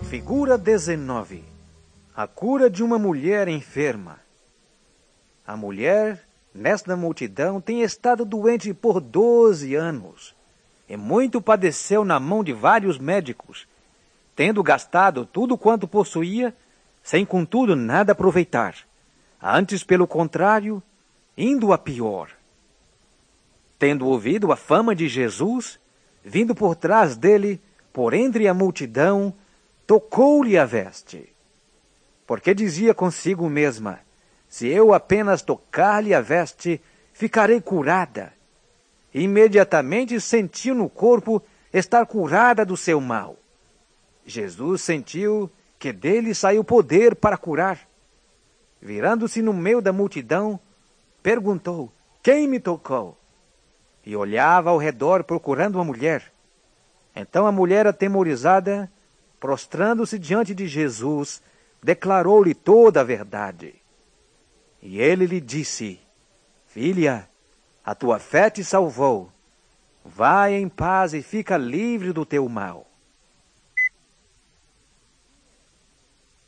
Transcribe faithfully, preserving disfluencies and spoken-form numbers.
Figura dezenove. A cura de uma mulher enferma. A mulher, nesta multidão, tem estado doente por doze anos, e muito padeceu na mão de vários médicos, tendo gastado tudo quanto possuía, sem contudo nada aproveitar, antes, pelo contrário, indo a pior. Tendo ouvido a fama de Jesus, vindo por trás dele, por entre a multidão, tocou-lhe a veste. Porque dizia consigo mesma: se eu apenas tocar-lhe a veste, ficarei curada. Imediatamente sentiu no corpo estar curada do seu mal. Jesus sentiu que dele saiu poder para curar. Virando-se no meio da multidão, perguntou: quem me tocou? E olhava ao redor procurando uma mulher. Então a mulher, atemorizada, prostrando-se diante de Jesus, declarou-lhe toda a verdade. E ele lhe disse: filha, a tua fé te salvou. Vai em paz e fica livre do teu mal.